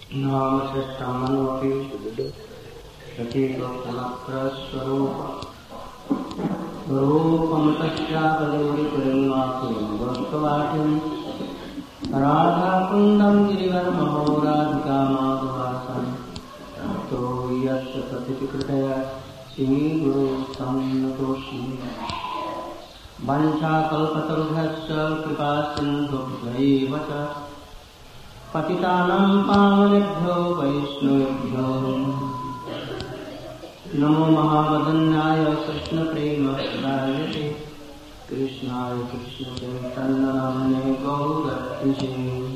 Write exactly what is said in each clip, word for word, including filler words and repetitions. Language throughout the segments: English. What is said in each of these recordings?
नाम श्रेष्ठमनोपि प्रतीकफलप्रस्वरूप रूपमतश्चापदौरिपुरन्वासुरं वस्तुवाटिं राधाकुन्दं गिरिवरमहो राधिका माधवासं तो यस्य प्रतिकृतया श्रीगुरो सन्नतोऽस्मि वञ्चाकल्पतरुभ्यश्च कृपासिन्धुभ्यैव च पतितानां पावनेभ्यो वैष्णवेभ्यो नमो महावदन्याय कृष्णप्रेमप्रदायते कृष्णाय कृष्णचैतन्यनाम्ने गौरतिशे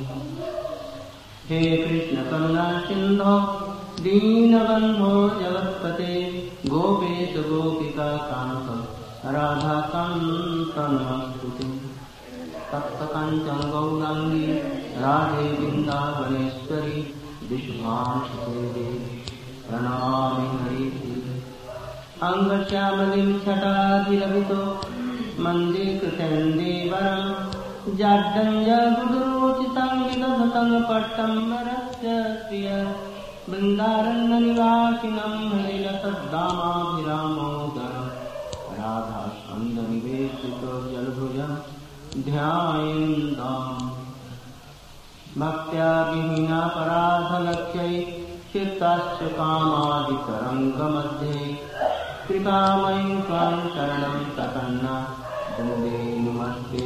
हे कृष्णकरुणा सिन्धो दीनबन्धो जगत्पते गोपेश गोपिकान्त राधाकान्त नमोऽस्तुते तप्तकाञ्चन गौराङ्गी राधे वृन्दावनेश्वरी विश्वांशते प्रणामि हरिप्रिये अङ्गश्यामलिं छटाधिरभितो मन्दे कृतेन्दीवरं जाड्डञ्जगुरुरोचितं विदधतं पट्टम्बरस्य प्रिय वृन्दारण्यनिवासिनं हरिलसद्दामाभिरामोदरं राधास्कन्धनिवेशितो जलभुजं ध्यायेन्दम् भक्त्या विहीनापराधलक्ष्यै चित्ताश्च कामादितरङ्गमध्ये कृपामयि त्वां शरणं प्रपन्ना वन्दे नमस्ते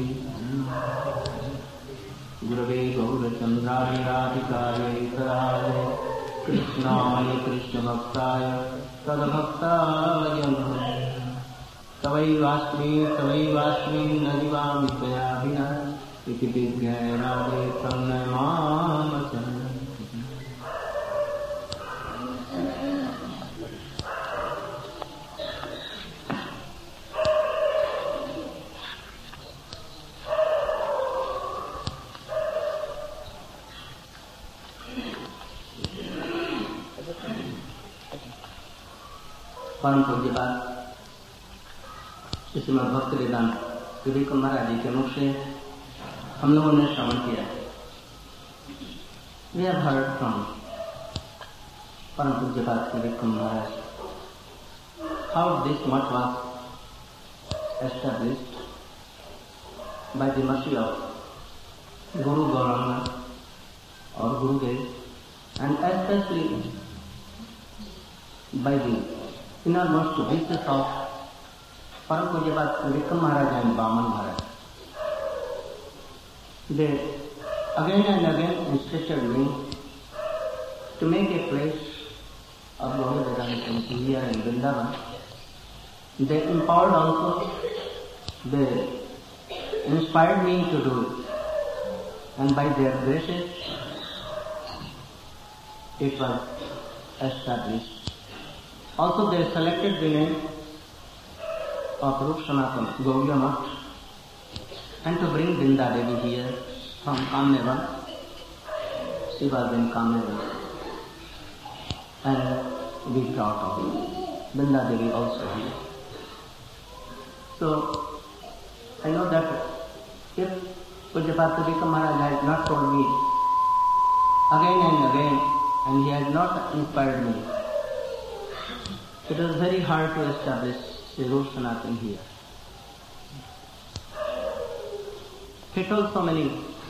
गुरवे गौरचन्द्राय राधिकायै तदालये कृष्णाय कृष्णभक्ताय तद्भक्ताय नमः तवैवास्मि तवैवास्मि न जीवामि त्वया विना इति विज्ञाय राधे तन्नमामचन्द्र परम पूज्यपाद श्रीमद् भक्ति वेदांत विवेक महाराज जी के मुख से हम लोगों ने श्रवण किया। We have heard from परम पूज्यपाद विवेक महाराज how this much was established by the mercy of Guru Gauranga or Gurudev, and especially by the innermost wishes of Param Pujyapat Vikram Maharaj and Vaman Maharaj. They again and again instructed me to make a place of Gaura Vedanta here in Vrindavan. They empowered also, they inspired me to do it, and by their graces it was established. Also they selected the name of Rup Sanatan Gauriya Math and to bring Vrinda Devi here from Kamnevan. She was in Kamnevan, and we brought out Vrinda Devi also here. So I know that if Pujyapat Vikram Maharaj has not told me again and again, and he has not inspired me, it was very hard to establish the Rup Sanatan here. He told so many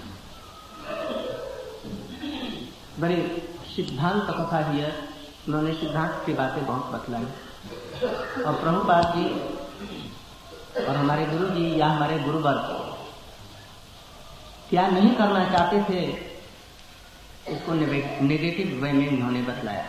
very सिद्धांत कथा here. उन्होंने सिद्धांत की बातें बहुत बतलाई, और प्रभुपाद जी और हमारे गुरु जी या हमारे गुरुवर्ग क्या नहीं करना चाहते थे, इसको नेगेटिव वे में उन्होंने बतलाया.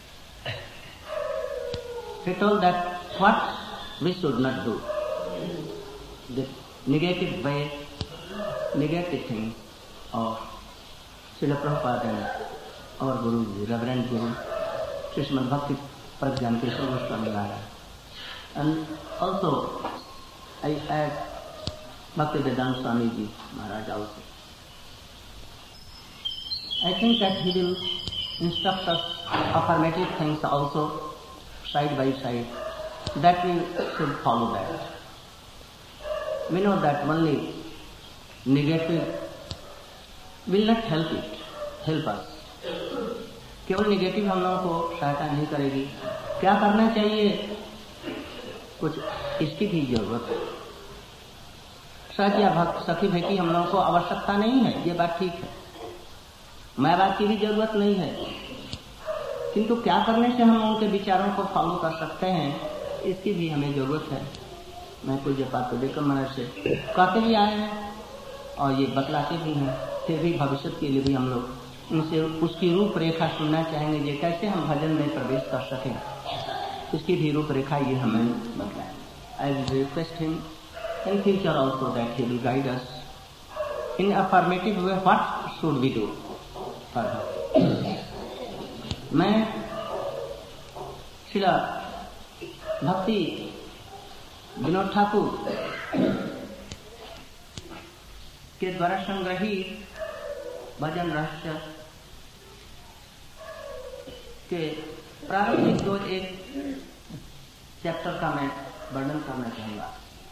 He told that what we should not do, the negative way, negative things of Srila Prabhupada and our Guru, Reverend Guru, Srimad Bhakti Pragyan Keshava Goswami Maharaj. And also I add Bhakti Vedanta Swami Ji Maharaj also. I think that he will instruct us affirmative things also, side by side, that we should follow that. We know that only negative will not help it, help us. केवल negative हम लोगों को सहायता नहीं करेगी। क्या करना चाहिए, कुछ इसकी भी जरूरत है। सच या भक्त सखी भेटी हम लोगों को आवश्यकता नहीं है, ये बात ठीक है। मैं बात की भी जरूरत नहीं है, किंतु क्या करने से हम उनके विचारों को फॉलो कर सकते हैं, इसकी भी हमें जरूरत है। मैं कुछ जपात को देखकर मन से कहते भी आए हैं और ये बतलाते भी हैं, फिर भी भविष्य के लिए भी हम लोग उनसे उसकी रूपरेखा सुनना चाहेंगे, ये कैसे हम भजन में प्रवेश कर सकें, इसकी भी रूपरेखा ये हमें बतलाए। I will request him in future also that he will guide us in affirmative way what should we do for her. मैं श्रील भक्ति विनोद ठाकुर के द्वारा संग्रहित भजन रहस्य के प्रारंभिक दो एक चैप्टर का मैं वर्णन करना चाहूंगा।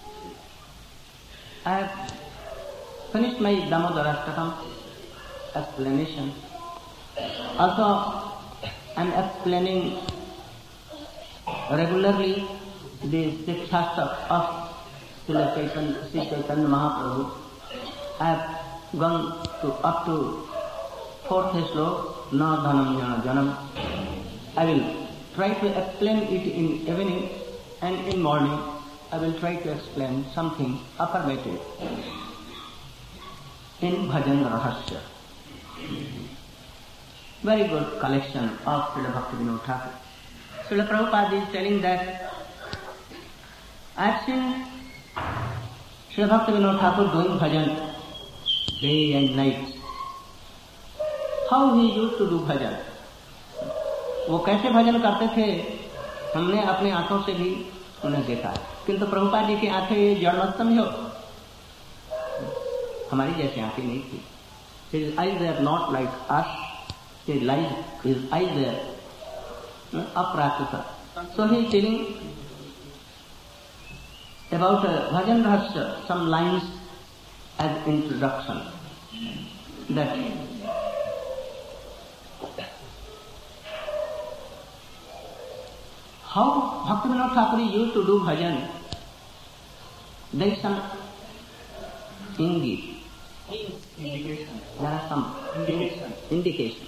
I have finished my Damodarashtakam explanation. Also, I am explaining regularly the six shastras of Srila Chaitanya, Sri Chaitanya Mahaprabhu. I have gone to up to fourth slok, na dhanam jana janam. I will try to explain it in evening and in morning. I will try to explain something affirmative in Bhajan Rahasya. Very good collection of Srila Bhaktivinoda Thakur. Srila Prabhupada is telling that I have seen Srila Bhaktivinoda Thakur doing bhajan day and night. How he used to do bhajan? वो कैसे भजन करते थे, हमने अपने आंखों से भी उन्हें देखा, किंतु प्रभुपाद जी की आंखें जड़ मत समझो, हमारी जैसी आंखें नहीं थी। His eyes are not like us. His light, his eyes are aprakita. So he is telling about uh, Bhajan Rahasya, some lines as introduction. That how Bhaktivinoda Thakur used to do bhajan, there is some ingit. Indication. There are some indication. indication.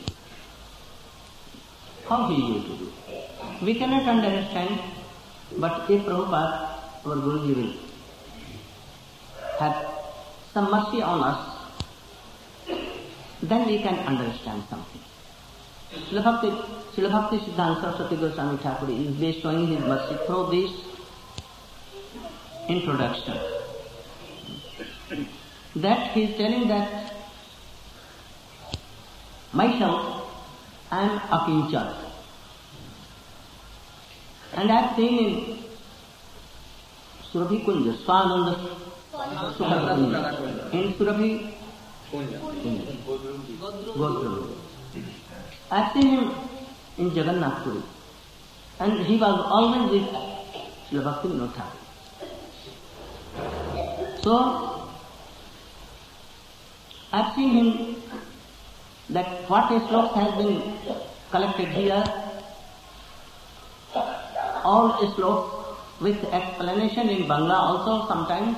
How he used to do. We cannot understand, but if Prabhupada, our Guruji, will have some mercy on us, then we can understand something. Srila Bhakti, Srila Bhakti Siddhanta Saraswati Goswami Thakur is bestowing his mercy through this introduction. That he is telling that myself I am Akinchan, and I have seen in Surabhi Kunja, Swananda Kunja, in Surabhi Kunja, Godru. I have seen him in Jagannath Puri, and he was always with Srila Bhaktivinoda Thakur. So, I have seen him that what a sloka has been collected here, all sloka with explanation in Bangla also sometimes.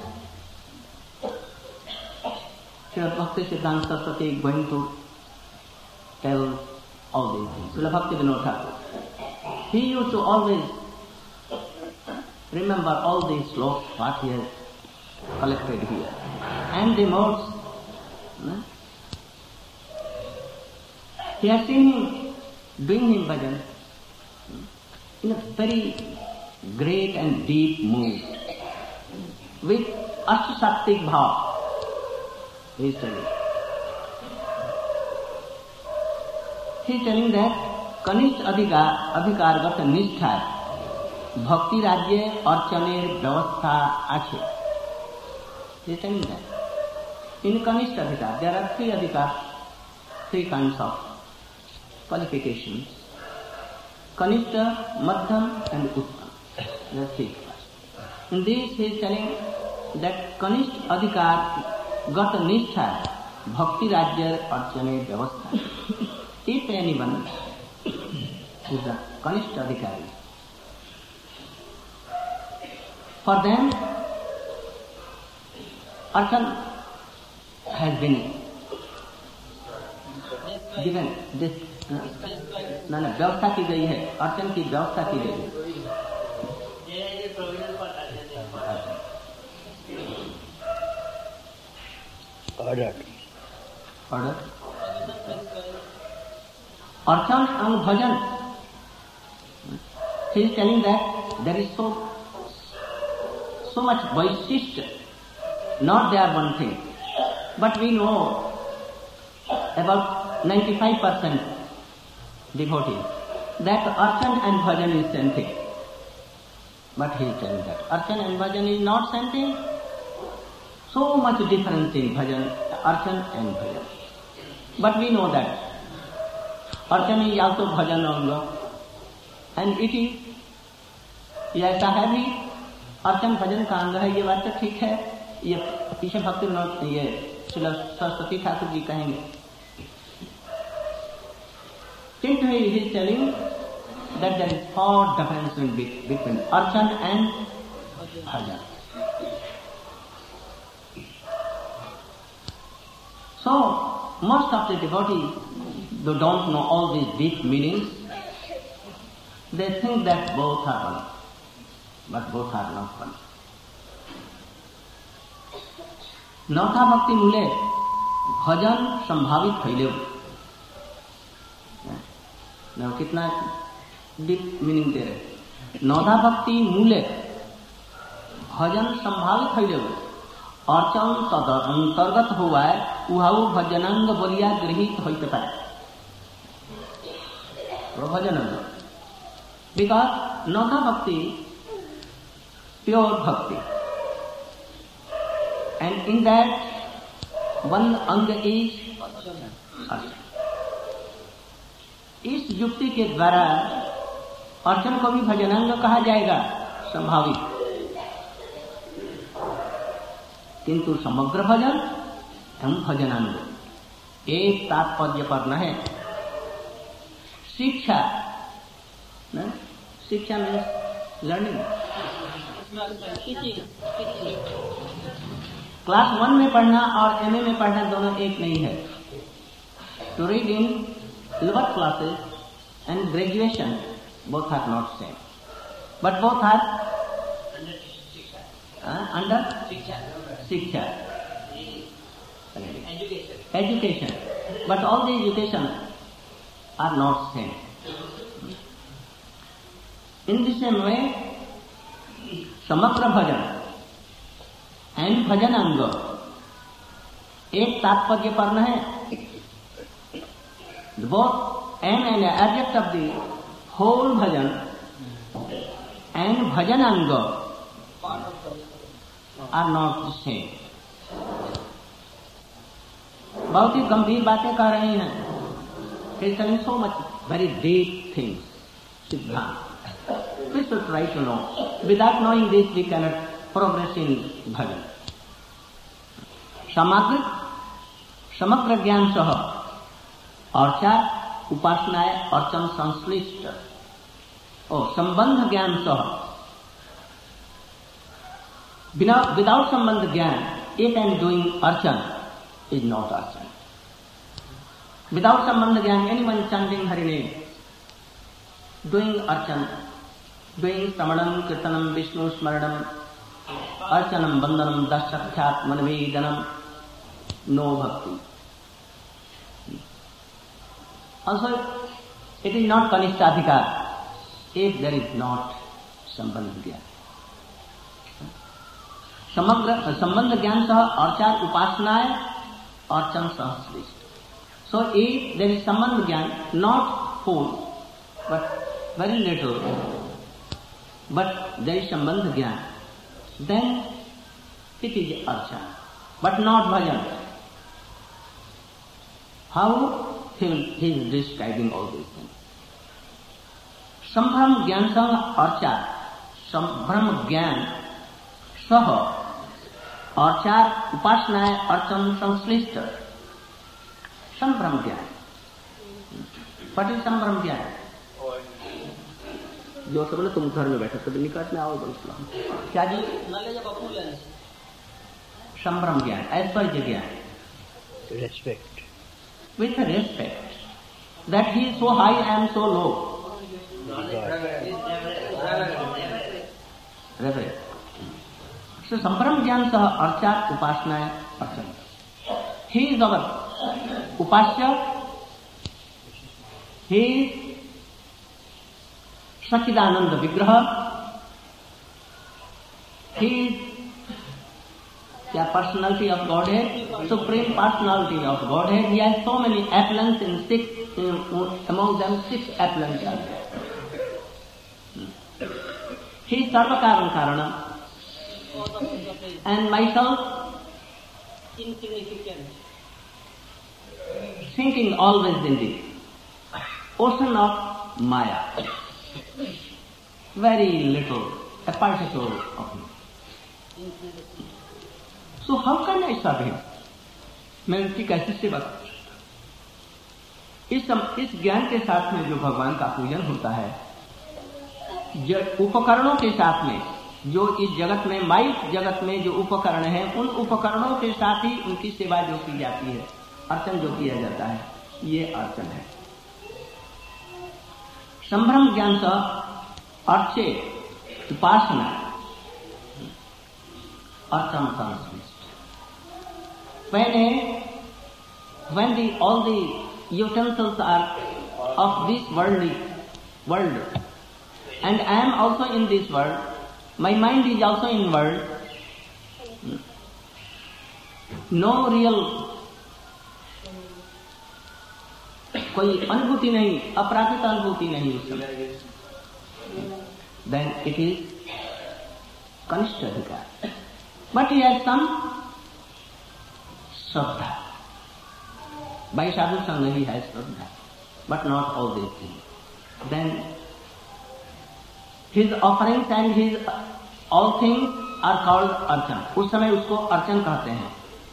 Srila Bhakti Siddhanta Saraswati is going to tell all these things. Srila Bhaktivinoda Thakur, he used to always remember all these slokas what he has collected here, and the modes. He has seen him doing him bhajan in a very great and deep mood, with ashtasaktik bhav. He is telling. He is telling that kanisht adhikar, adhikargat nishtha bhakti rajye archaner vyavastha ache. He is telling that. In kanisht adhikar, there are three adhikar, three kinds of qualifications. Kanishta, Madhyam and Uttam. There are three classes. In this he is telling that Kanisht adhikar gata nishtha bhakti rajya archane vyavastha. If anyone is the Kanishta Adhikari. For them, Archan has been given this ना ना व्यवस्था की गई है, अर्चन की व्यवस्था की गई है. Order order archan and bhajan. He is telling that there is so so much vaishishta, not there one thing, but we know about ninety-five percent devotees that archan and bhajan is same thing. But he is telling that archan and bhajan is not same thing. So much difference in bhajan, archan and bhajan. But we know that archan is also bhajan anga, and it is ये ऐसा है भी अर्चन भजन का अंग है. ये बात तो ठीक है. ये पीछे भक्ति विनोद ये श्रील सरस्वती ठाकुर जी कहेंगे. किंतु he is telling that there is far difference in between archan and bhajan. So most of the devotees who don't know all these deep meanings, they think that both are one, but both are not one. नौथा भक्ति मूले भजन संभावित फैले. कितना deep meaning दे रहे. नौधा भक्ति मूले भजन संभावित फैले अर्चन तद अंतर्गत हुआ है उहाऊ भजनांग बोलिया गृहित होते पाए. भजनांग बिकॉज नौधा भक्ति प्योर भक्ति, and in that one अंग is अर्चन. इस युक्ति के द्वारा अर्चन को भी भजनांग कहा जाएगा संभावित, किंतु समग्र भजन एवं भजनांग एक तात्पर्य पर न है. शिक्षा न? शिक्षा में लर्निंग. क्लास वन में पढ़ना और एमए में पढ़ना दोनों एक नहीं है. To read in lower classes and graduation, both are not same, but both are uh, under Shiksha, education. education. But all the education are not same. In the same way, Samagra Bhajan and Bhajananga एक तात्पर्य पर न है. Both aim and object of the whole bhajan and bhajananga are not the same. बहुत ही गंभीर बातें कह रहे हैं. He is telling so much very deep things. सिद्धांत. We should try to know. Without knowing this, we cannot progress in bhajan. समग्र समग्र ज्ञान सह अर्चार उपासनाएं अर्चन संश्लिष्ट और संबंध ज्ञान सह. विदाउट संबंध ज्ञान एक and doing archan is not archan. Without sambandha gyan any one chanting Hari name, doing archan, doing shravanam kirtanam Vishnu smaranam archanam vandanam दशख्यात्म nivedanam, no bhakti. Also, it is not Kanishta Adhikar if there is not Sambandha Gyan. समग्र संबंध ज्ञान सह अर्चार उपासनाएं अर्चन संश्लिष्ट. So if there is संबंध ज्ञान, not full, but very little, but there is संबंध ज्ञान, then it is archan, but not bhajan. How? He, he is describing all these things. संभ्रम ज्ञान संग अर्चार, संभ्रम ज्ञान सह अर्चार उपासनाएं अर्चन संश्लिष्ट. संभ्रम ज्ञान. What is संभ्रम ज्ञान? जो से बोले तुम घर में बैठे कभी निकट में आओ बोल क्या जी संभ्रम ज्ञान, ऐश्वर्य ज्ञान, respect, with respect that he is so high and so low. Reverence. So संभ्रम ज्ञान सह अर्चात उपासना अर्चन. He is our upasya. He is Sachidananda Vigraha. He is the personality of Godhead, supreme personality of Godhead. He has so many appellants in six, in, among them six appellants are there. He is Sarva Karan Karanam. And myself, insignificant, sinking always in the ocean of Maya. Very little, a particle of me. So how can I serve him? मैं उनकी कैसे सेवा कर सकता? इस इस ज्ञान के साथ में जो भगवान का पूजन होता है, उपकरणों के साथ में, जो इस जगत में, माइक जगत में जो उपकरण है, उन उपकरणों के साथ ही उनकी सेवा जो की जाती है, अर्चन जो किया जाता है, ये अर्चन है. संभ्रम ज्ञान से अर्चे उपासना अर्चन Sanskrit. When a, when the all the utensils are of this worldly world, and I am also in this world, my mind is also in world. No real कोई अनुभूति नहीं, अपराधित अनुभूति नहीं उस समय. Then it is Kanishta Adhikar. But he has some Shraddha. By Sadhu Sangha he has Shraddha, but not all these things. Then his offerings and his all things are called archan. उस समय उसको अर्चन कहते हैं.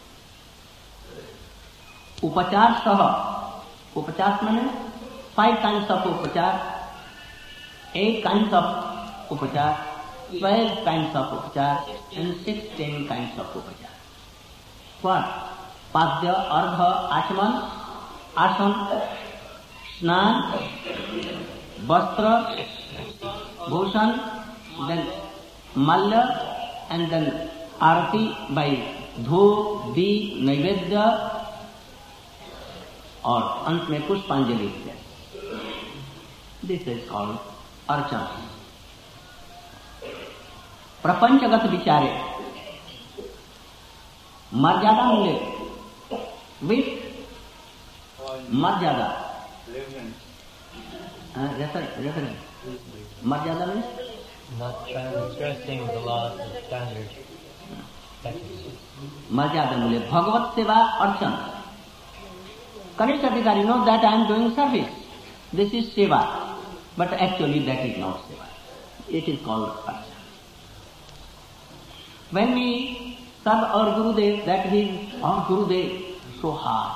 उपचार सह, उपचार माने five kinds of उपचार, eight kinds of उपचार, twelve kinds of उपचार, and sixteen kinds of उपचार. What? पाद्य, अर्घ, आचमन, आसन, स्नान, वस्त्र, Bhushan, then malya, and then Aarti by धूप, दीप, नैवेद्य, और अंत में पुष्पांजलि. This is called अर्चन. प्रपंचगत विचारे मर्यादा मिले with मर्यादा. रेफरेंस मर्यादा में not transgressing the laws and standards. मर्यादा मिले भगवत सेवा अर्चन. कनिष्ठ अधिकारी know that I am doing service. This is seva, but actually that is not seva. It is called archan. When we serve our Gurudev, that he is our Gurudev, so hard,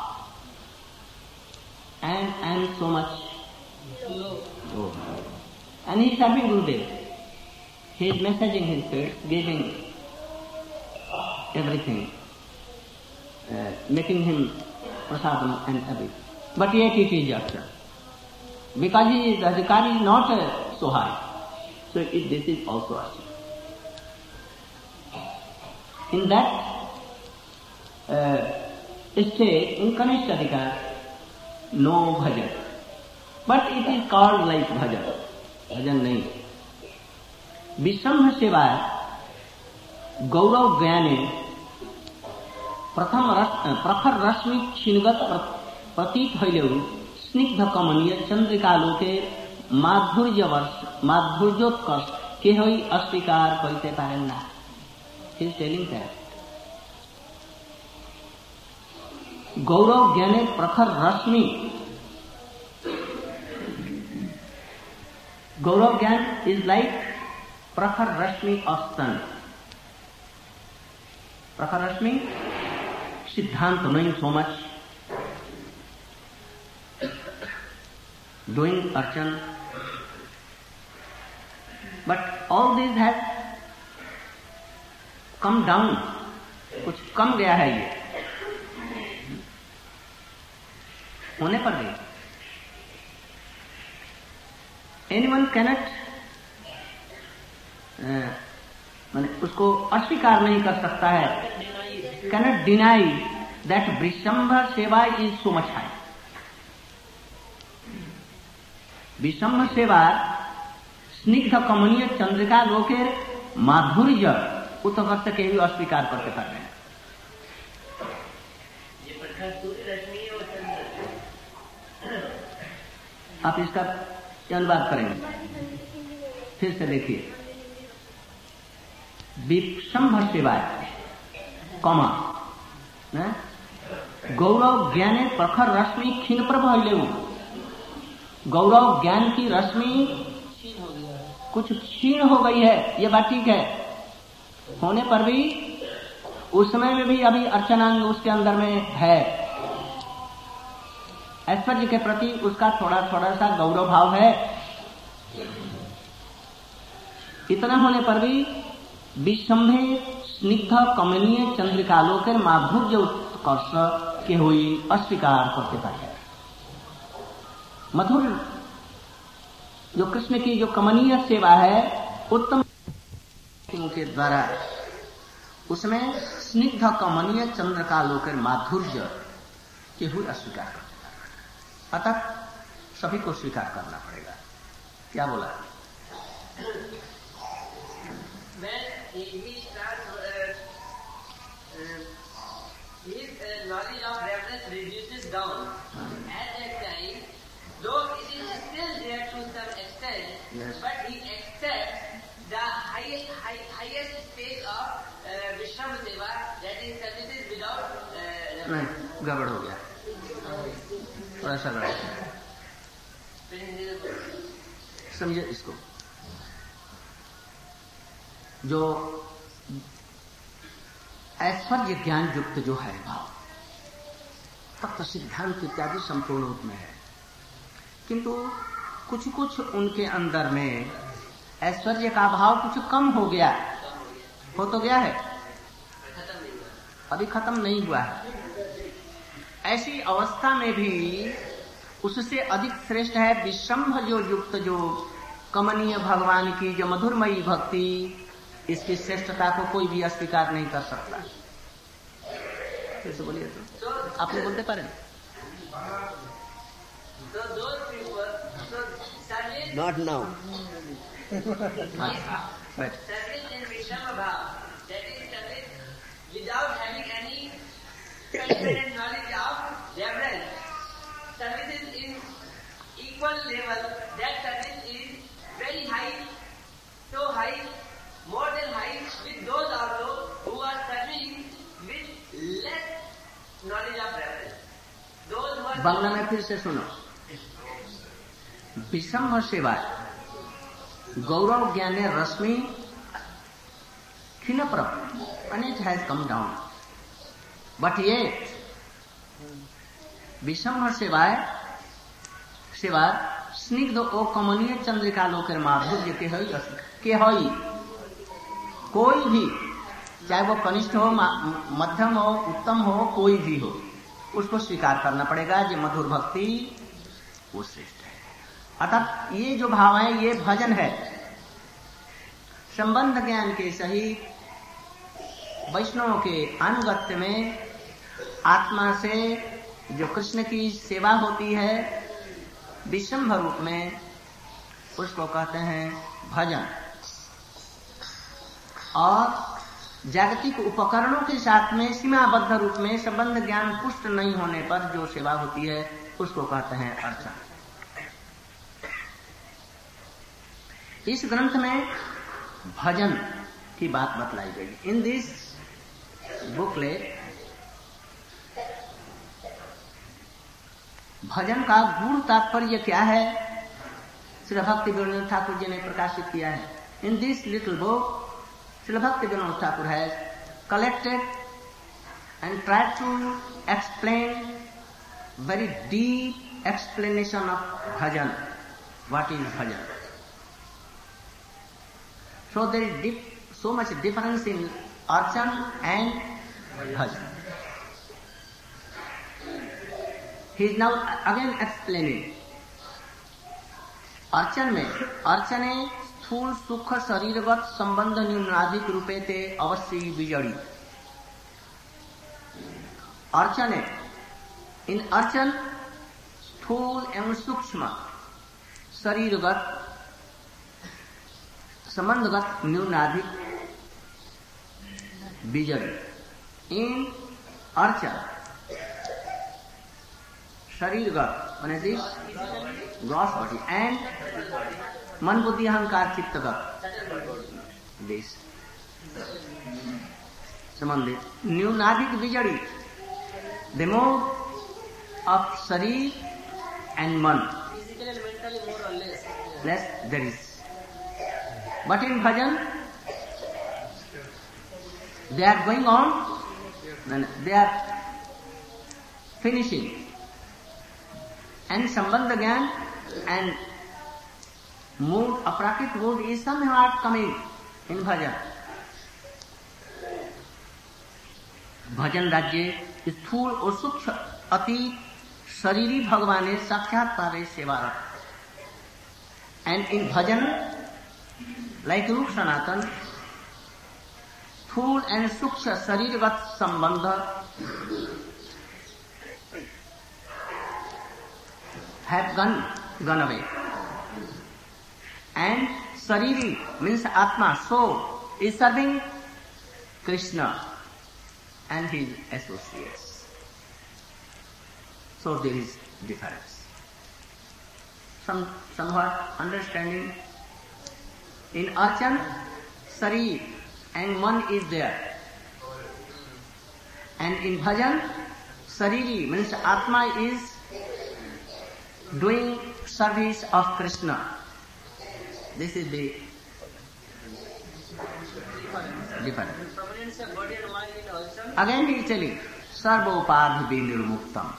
and and so much low, and he is serving Gurudev. He is messaging his face, giving everything, uh, making him prasadam and everything. But yet it is archan. Because he is, the adhikari is not uh, so high. So it, this is also archan. In that uh, state, in Kanishta Adhikar, no bhajan. But it is called like bhajan. Bhajan nahi. विश्रम्भ सेवा गौरव ज्ञाने प्रथम रस, प्रखर रश्मि क्षीणगत प्रतीत हईले स्निग्ध कमनीय चंद्रिकालोके माधुर्य वर्ष माधुर्योत्कर्ष के हई अस्वीकार करिते पारेन ना. He is telling that गौरव ज्ञाने प्रखर रश्मि, गौरव ज्ञान is like प्रखर रश्मि of sun. प्रखर रश्मि सिद्धांत knowing so much, doing archan, but all this has come down, कुछ कम गया है ये होने पर भी एनीवन कैनट माने उसको अस्वीकार नहीं कर सकता है, cannot deny that Vishvambhar seva is so much high. Vishvambhar seva स्निग्ध कमनीय चंद्रिका लोकेर माधुर्य उत्कर्ष के भी अस्वीकार करके कर रहे हैं। आप इसका अनुवाद करेंगे, फिर से देखिए। विश्वम्भर सेवाय कमा गौरव ज्ञाने प्रखर रश्मि क्षीण प्रभु, गौरव ज्ञान की रश्मि कुछ क्षीण हो गई है, ये बात ठीक है। होने पर भी उस समय में भी अभी अर्चनांग उसके अंदर में है, ऐश्वर्य के प्रति उसका थोड़ा थोड़ा सा गौरव भाव है। इतना होने पर भी विश्वम्भे स्निग्ध कमनीय चंद्रिकालोकेर माधुर्य उत्कर्ष के हुई अस्वीकार करते पाए। मधुर जो कृष्ण की जो कमनीय सेवा है उत्तम के द्वारा, उसमें स्निग्ध कमनीय चंद्रिकालोकेर माधुर्य के हुई अस्वीकार करते पाए। अतः सभी को स्वीकार करना पड़ेगा। क्या बोला? He, he starts, uh, uh, his uh, knowledge of reference reduces down. At that time, though it is still there to some extent, yes. but he accepts the highest, high, highest stage of uh, Vishramaseva, that is services without... Uh, नहीं, गड़बड़ हो गया, थोड़ा सा गड़बड़। समझे इसको। जो ऐश्वर्य ज्ञान युक्त जो है भाव, तत्व सिद्धांत इत्यादि संपूर्ण रूप में है, किंतु कुछ कुछ उनके अंदर में ऐश्वर्य का भाव कुछ कम हो गया, हो तो गया है, अभी खत्म नहीं हुआ है। ऐसी अवस्था में भी उससे अधिक श्रेष्ठ है विश्वम्भ जो युक्त जो कमनीय भगवान की जो मधुरमयी भक्ति, इसकी श्रेष्ठता को कोई भी अस्वीकार नहीं कर सकता। फिर से बोलिए तो आपने बोलते पारे। Not now. Right. Without having any transcendent knowledge of reverence, services in equal level, that service is very high, so high, more than high with those also who are serving with less knowledge of reverence. Those who are Bangla में फिर से सुनो। विश्वम्भर सेवा गौरव ज्ञाने रश्मि क्षीण प्रभ, and it has come down, but yet विश्वम्भर सेवाय सेवा स्निग्ध ओ कमनीय चंद्रिका लोकेर माधुर्य के हई के हई कोई भी, चाहे वो कनिष्ठ हो, मध्यम हो, उत्तम हो, कोई भी हो, उसको स्वीकार करना पड़ेगा। जो मधुर भक्ति वो श्रेष्ठ है। अतः ये जो भाव है ये भजन है। संबंध ज्ञान के सहित वैष्णव के अनुगत्य में आत्मा से जो कृष्ण की सेवा होती है विश्वम्भर रूप में, उसको कहते हैं भजन। और जागतिक उपकरणों के साथ में सीमाबद्ध रूप में संबंध ज्ञान पुष्ट नहीं होने पर जो सेवा होती है उसको कहते हैं अर्चन। इस ग्रंथ में भजन की बात बतलाई गई। इन दिस बुकलेट भजन का गूढ़ तात्पर्य क्या है, श्री भक्ति विनोद ठाकुर जी ने प्रकाशित किया है। In this little book Shri Bhakti Vinod Thakur has collected and tried to explain very deep explanation of bhajan. What is bhajan? So there is dif- so much difference in archan and bhajan. He is now again explaining. अर्चन में अर्चने स्थूल सुख शरीरगत संबंध न्यूनाधिक रूपे ते अवश्य बिजड़ी. अर्चने इन अर्चन स्थूल एवं सूक्ष्म शरीरगत संबंधगत न्यूनाधिक बिजड़ी. इन अर्चन शरीरगत माने दिस ग्रॉस बॉडी एंड मन बुद्धि अहंकार चित्तगत दिस संबंधित न्यूनाधिक बिजड़ी. The mode of sharir and mana less there is. But in bhajan they are going on, they are finishing. And Sambandha Gyan and mood, aprakrit mood is somehow coming in bhajan. भजन राज्य स्थूल और सूक्ष्म अति शरीरी भगवान साक्षात्कार सेवारत. And in bhajan, like Rup Sanatan, स्थूल and सूक्ष्म शरीरगत संबंध have gone gone away, and Sariri means Atma, soul, is serving Krishna and his associates. So there is difference. Some somewhat understanding. In Archan, Sarir and Man is there, and in Bhajan, Sariri means Atma is doing service of Krishna. This is the difference. Again he is telling, Sarvopadhi Vinirmuktam.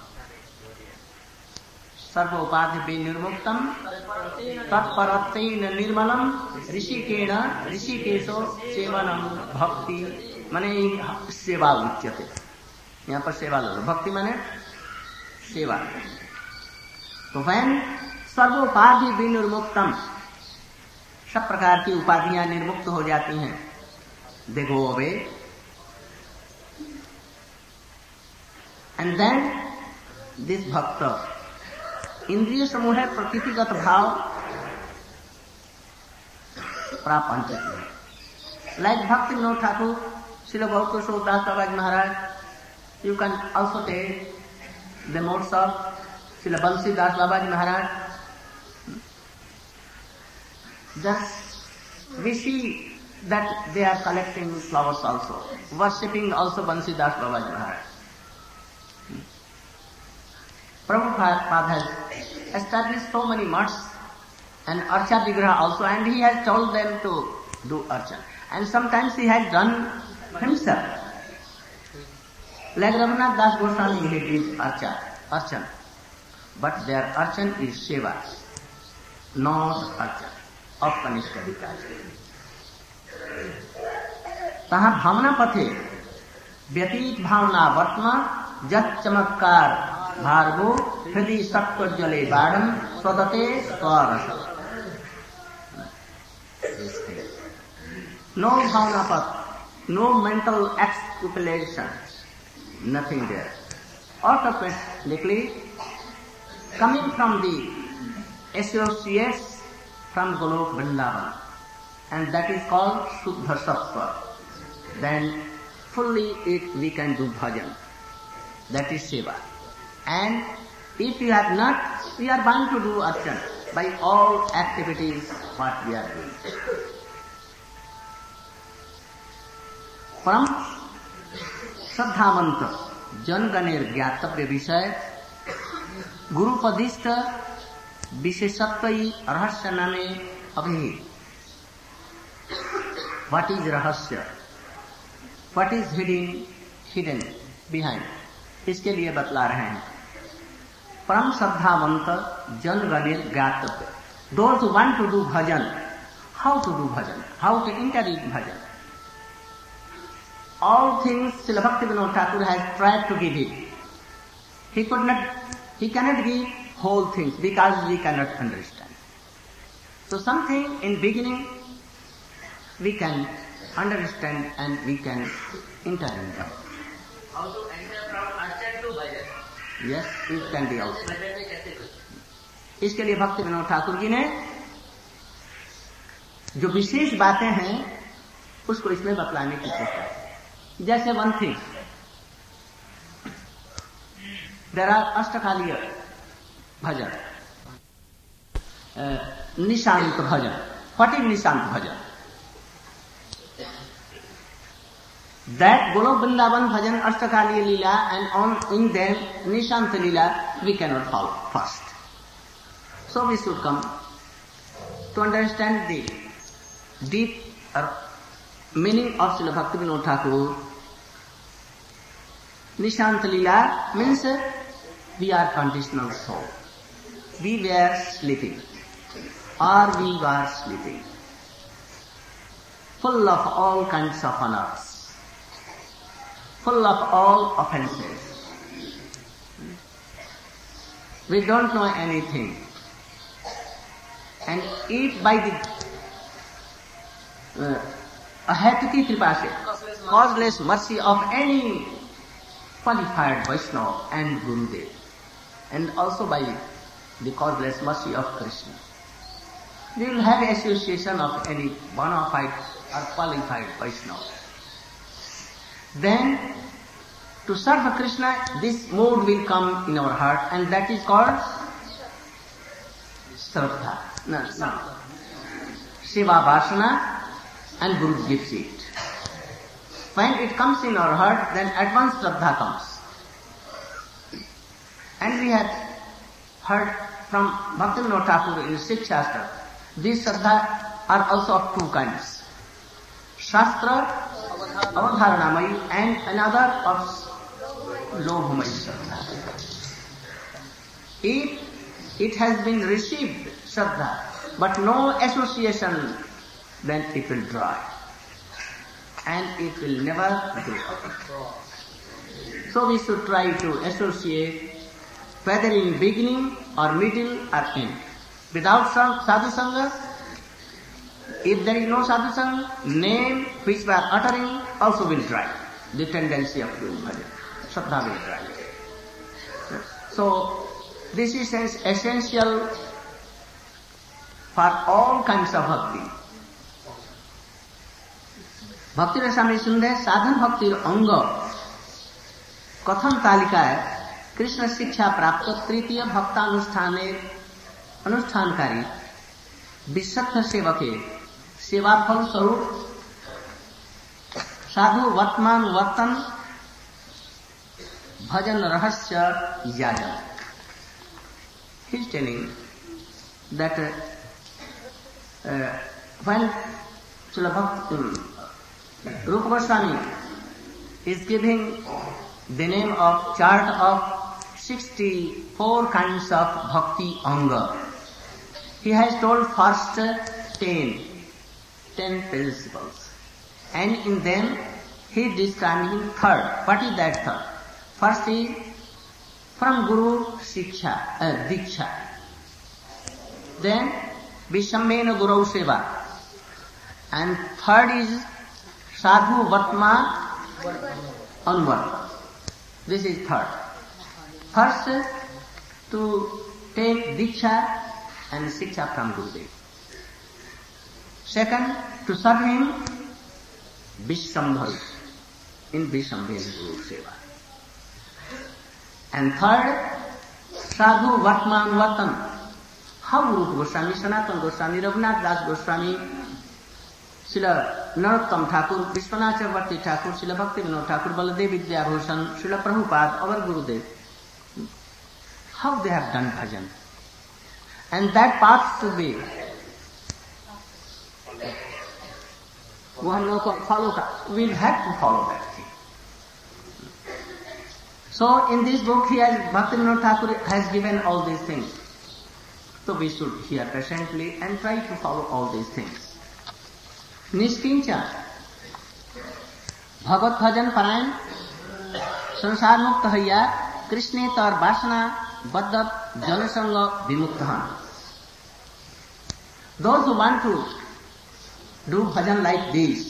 Sarvopadhi Vinirmuktam Tatparatena Nirmalam Rishikena Rishikeso Sevanam Bhakti. माने सेवा उच्यते. यहाँ पर सेवा लो. भक्ति माने सेवा. तो वैन सर्वोपाधि विनिर्मुक्तम, सब प्रकार की उपाधियां निर्मुक्त हो जाती हैं. देखो अबे एंड देन दिस भक्त इंद्रिय समूह प्रकृतिगत भाव प्राप्त है. Like Bhakti Vinod Thakur, Srila Gautam Das Baba Maharaj. You can also take the modes of Srila Bansi Das Babaji Maharaj. Just we see that they are collecting flowers also, worshipping also Bansi Das Babaji Maharaj. Prabhupada has established so many mutts and Archa Vigraha also, and he has told them to do Archa. And sometimes he has done himself. Like Raghunath Das Goswami, he did Archa, Archan. But their Archan is Seva, not Archan of Kanishka Vikas. तहाँ भावना पथे व्यतीत भावना वर्तमा जत चमत्कार भार्गो हृदय सत्व जले बाढ़म स्वदते स्वरस. No भावना पथ, no mental exculpation, nothing there. Automatically coming from the associates from Golok Vrindavan, and that is called Shuddha Sattva. Then fully it we can do bhajan. That is seva. And if we have not, we are bound to do archan by all activities what we are doing. Param Shraddhamanta Janganir Gyatavya Vishaya Gurupadishta Visheshattai Rahasya Name Abhi. What is Rahasya? What is hidden, hidden behind? इसके लिए बतला रहे हैं. परम श्रद्धावंत जन गणित ज्ञातव्य. Those who want to do bhajan, how to do bhajan, how to enter in bhajan. All things Srila Bhaktivinoda Thakur has tried to give it. He could not, he cannot give whole things because we cannot understand. So something in beginning we can understand and we can enter in that. How to enter from Ashtan to bhajan? Yes, it can be also. Bhajan में कैसे कुछ? इसके लिए भक्ति विनोद ठाकुर जी ने जो विशेष बातें हैं उसको इसमें बतलाने की चेष्टा की. जैसे one thing, there are ashtakaliya bhajan, nishant bhajan. What is nishant bhajan? That Golok Vrindavan bhajan, Ashtakaliya Leela, and on in them Nishant Leela we cannot follow first. So we should come to understand the deep uh, meaning of Srila Bhaktivinoda Thakur. Nishant Leela means uh, we are conditional soul. We were sleeping, or we were sleeping, full of all kinds of honors, full of all offenses. We don't know anything. And if by the uh, ahatuki kripa se, causeless mercy of any qualified Vaishnava and Gurudev, and also by the causeless mercy of Krishna, we will have association of any bona fide or qualified Vaishnava. Then, to serve Krishna, this mood will come in our heart, and that is called Shraddha. No, no. Shiva Vasana, and Guru gives it. When it comes in our heart, then at once Shraddha comes. And we have heard from Bhaktivinoda Thakur in Sikh Shastra, these Shraddha are also of two kinds. Shastra Avadharanamayi and another of Lobhamayi Shraddha. If it has been received Shraddha, but no association, then it will dry. And it will never grow. So we should try to associate, whether in beginning or middle or end. Without sadhu sangha, if there is no sadhu sangha, name which we are uttering also will dry. The tendency of doing bhajan, Shraddha will dry. So this is essential for all kinds of bhakti. Bhakti Rasamrita Sindhu साधन भक्ति अंग कथन तालिकाय कृष्ण शिक्षा प्राप्त तृतीय भक्तानुष्ठाने अनुष्ठानकारी विशुद्ध सेवके सेवाफल स्वरूप साधु वर्तमान वर्तन भजन रहस्य याजन. He is telling that uh, uh, when Srila Bhakti Rupa Goswami is giving the name of chart of sixty-four kinds of bhakti anga, he has told first ten, ten principles, and in them he is describing third. What is that third? First is from Guru Shiksha, uh, Diksha. Then Vishammena Guru Seva. And third is Sadhu Vatma onward. This is third. First, to take Diksha and Shiksha from Gurudev. Second, to serve him Vishambhar in Vishambhena Guru Seva. And third, Sadhu Vatman Vatan. How Rupa Goswami, Sanatana Goswami, Raghunath Das Goswami, Srila Narottam Thakur, Vishwanath Chakravarti Thakur, Srila Bhaktivinoda Thakur, Baladev Vidyabhushan, Srila Prabhupada, our Gurudev, how they have done bhajan. And that path should be, we have to follow that thing. So in this book, he has, Bhaktivinoda Thakur has given all these things. So we should hear patiently and try to follow all these things. निष्किंचन, भगवत भजन परायण, संसार मुक्त हैया, कृष्णेतर वासना बद्ध जनसंग विमुक्त हन. Those who want to do bhajan like this,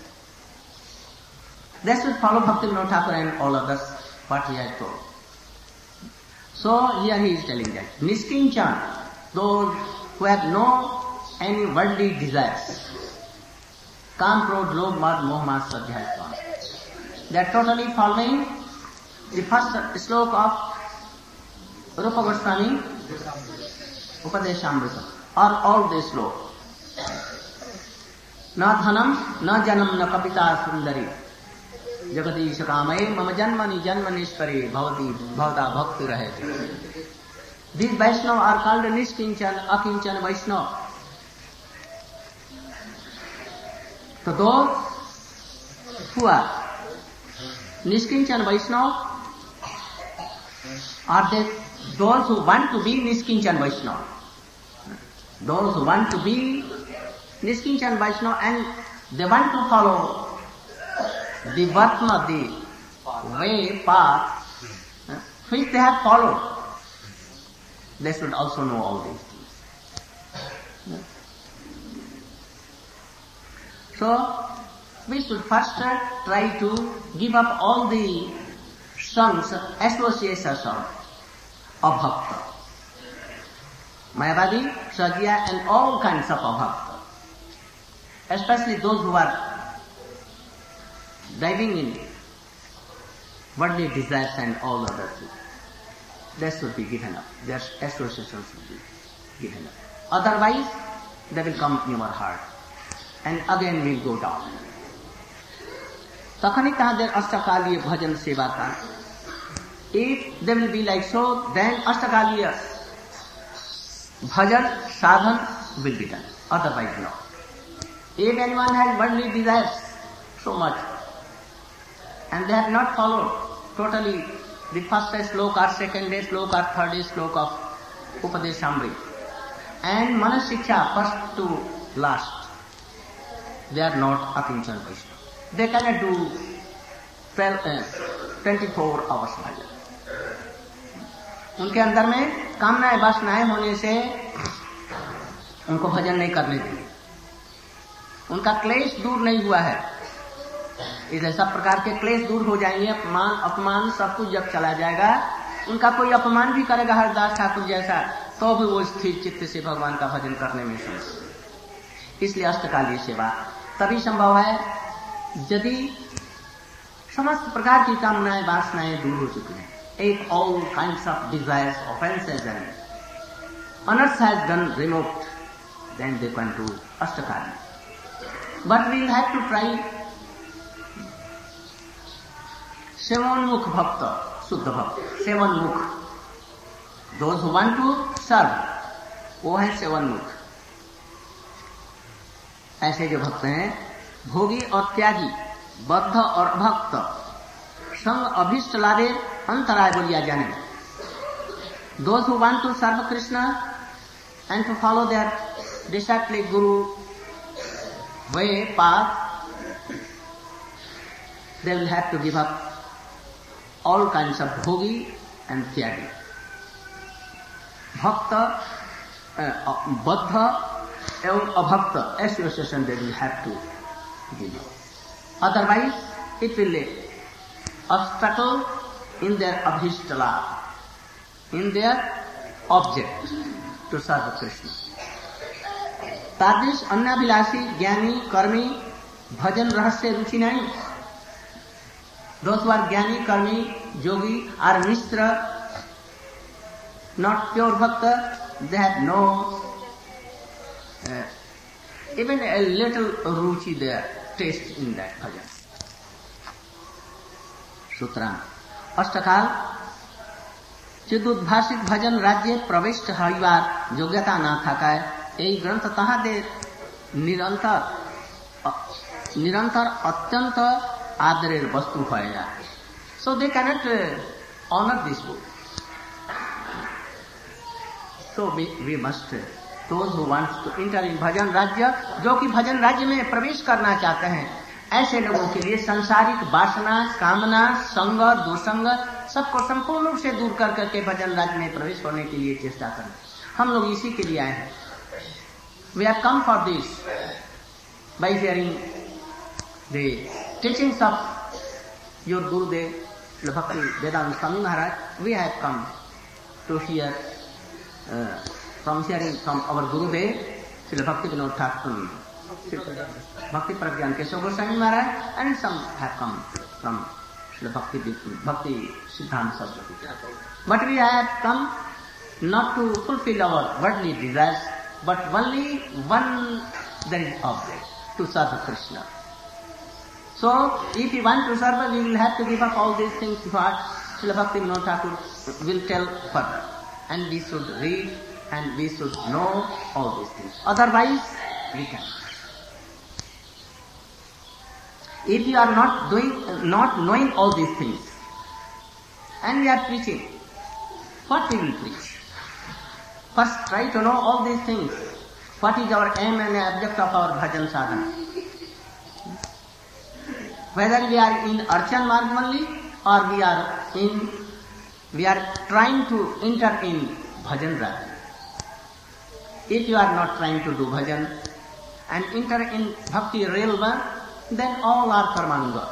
they should follow Bhaktivinoda Thakur and all others, what he has told. So here he is telling that Niskinchan, those who have no any worldly desires, Kam, Krodh, Lobh, Madh, Moh, Maya, Sadhyaya, they are totally following the first sloka of Rupa Goswami, Upadeshamrita, or all the sloka. Na dhanam, na janam, na kapita sundari, Jagadish Kamai, Mama Janmani, Janmanishwari, Bhavati, Bhavata Bhakti Rahati. These Vaishnava are called Niskinchan, Akinchan Vaishnava. So those who are Niskinchan Vaishnava are they, those who want to be Niskinchan Vaishnava. Those who want to be Niskinchan Vaishnava and they want to follow the Vatma, the way, path, which they have followed, they should also know all these things. So, we should first try to give up all the songs, associations of Bhakta. Mayavadi, Sadhya and all kinds of Bhakta. Especially those who are diving in worldly desires and all other things. They should be given up. Their associations should be given up. Otherwise, they will come in your heart and again will go down. तखनी ताहादेर अष्टकालीय भजन सेवा का. If they will be like so, then अष्टकालीय bhajan sadhan will be done. Otherwise, no. If anyone has worldly desires so much, and they have not followed totally the first sloka or second sloka or third sloka of Upadeshamrita, and Manasiksha first to last, they are not Akinchan Vaishnava. They cannot do twelve, uh, twenty-four hours bhajan. उनके अंदर में कामनाएं वासनाएं होने से उनको भजन नहीं करने देंगे. उनका क्लेश दूर नहीं हुआ है, इसलिए सब प्रकार के क्लेश दूर हो जाएंगे. अपमान अपमान सब कुछ जब चला जाएगा, उनका कोई अपमान भी करेगा हरिदास ठाकुर जैसा, तो भी वो स्थिर चित्त से भगवान का भजन करने में समर्थ. इसलिए अष्टकालीय सेवा तभी संभव है यदि समस्त प्रकार की कामनाएं वासनाएं दूर हो चुकी हैं. If all kinds of desires, offenses and unearths has done removed, then they can do Ashtakali. But we will have to try Sevanmukh Bhakta, Suddha Bhakta, Sevanmukh. Those who want to serve, वो है सेवनमुख. ऐसे जो भक्त हैं, भोगी और त्यागी, बद्ध और अभक्त, संग अभिष्ट लादे अंतराय बोलिया जाने. Those who want to serve Krishna and to follow their disciplic guru way, path, they will have to give up all kinds of bhogi and tyagi. Bhakta, uh, baddha and abhakta association they will have to give up. Otherwise, it will lay obstacle in their abhishtala, in their object to serve Krishna. तादृश अन्नाभिलाषी ज्ञानी कर्मी भजन रहस्य रुचि नहीं. Those who are ज्ञानी कर्मी योगी are mistra, not pure bhakta, they have no uh, even a little ruchi there, taste in that bhajan. सूत्रांग अष्टकाल चिदुद्भाषिक भजन राज्य प्रविष्ट हरिवार योग्यता ना थाकाय. यही ग्रंथ ताहादे निरंतर निरंतर अत्यंत आदरेर वस्तु है. So they cannot honour this book. So we, we must those who wants to enter in bhajan rajya, जो कि भजन राज्य में प्रवेश करना चाहते हैं, ऐसे लोगों के लिए संसारिक वासना, कामना, संग, दुसंग सबको संपूर्ण रूप से दूर कर करके भजन राज्य में प्रवेश करने के लिए चेष्टा करें। हम लोग इसी के लिए आए हैं। We have come for this by hearing the teachings of your Gurudev, Bhakti Vedanta Swami Maharaj. We have come to hear uh, from hearing from our Gurudev, Srila Bhakti Vinod Thakur, Bhakti Pragyan Keshav Goswami Maharaj, and some have come from Srila Bhakti, Bhakti Siddhanta Saraswati. But we have come not to fulfill our worldly desires, but only one there is object, to serve Krishna. So, if we want to serve, we will have to give up all these things what Srila Bhakti Vinod Thakur will tell further. And we should read and we should know all these things. Otherwise, we can. If you are not doing, not knowing all these things, and we are preaching, what we will preach? First, try to know all these things. What is our aim and object of our bhajan sadhana? Whether we are in Archan Marg only, or we are in, we are trying to enter in bhajan raj. If you are not trying to do bhajan and enter in bhakti realm, then all are karmanga.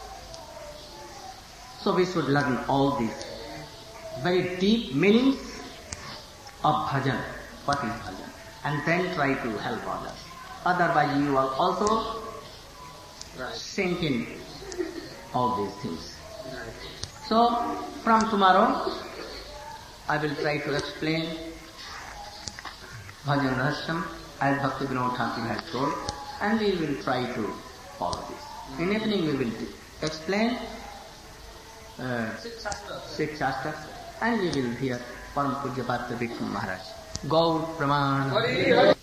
So we should learn all these very deep meanings of bhajan. What is bhajan? And then try to help others. Otherwise you will also sink in all these things. So from tomorrow I will try to explain Bhajan Rahasyam as Bhakti Vinod Thakur has told, and we will try to follow this. In evening we will explain uh, six shastras, and we will hear Param Pujya Bhakti Bhiksham Maharaj. Gaur Praman.